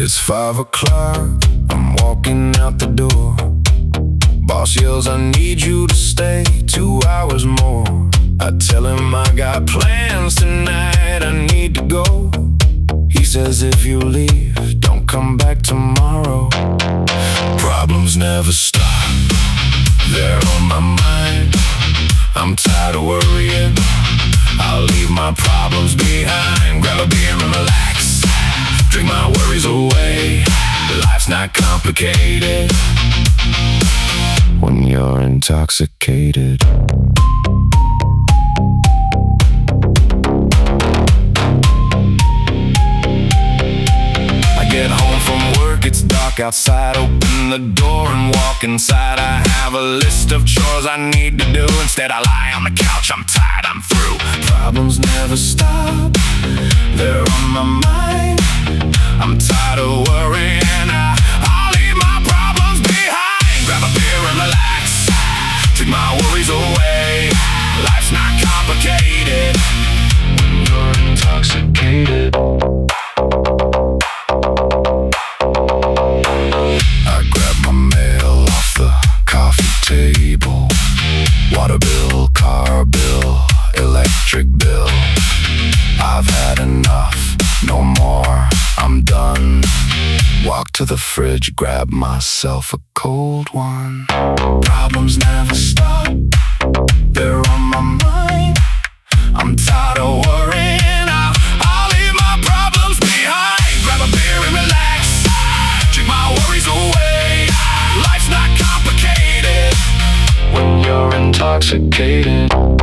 It's 5 o'clock, I'm walking out the door. Boss yells, I need you to stay 2 hours more. I tell him I got plans tonight, I need to go. He says if you leave, don't come back tomorrow. Problems never stop, they're on my mind. I'm tired of worrying, I'll leave my problems behind. Grab a beer and relax, drink my worries away. Life's not complicated when you're intoxicated. I get home from work, it's dark outside. Open the door and walk inside. I have a list of chores I need to do. Instead I lie on the couch, I'm tired, I'm through. Problems never stop, they're on my mind. I'm tired of worrying, I'll leave my problems behind. Grab a beer and relax, drink my worries away. Life's not complicated when you're intoxicated. I grab my mail off the coffee table. Water bill, car bill, electric bill. I've had enough, no more, I'm done. Walk to the fridge, grab myself a cold one. Problems never stop, they're on my mind. I'm tired of worrying, I'll leave my problems behind. Grab a beer and relax, drink my worries away. Life's not complicated when you're intoxicated.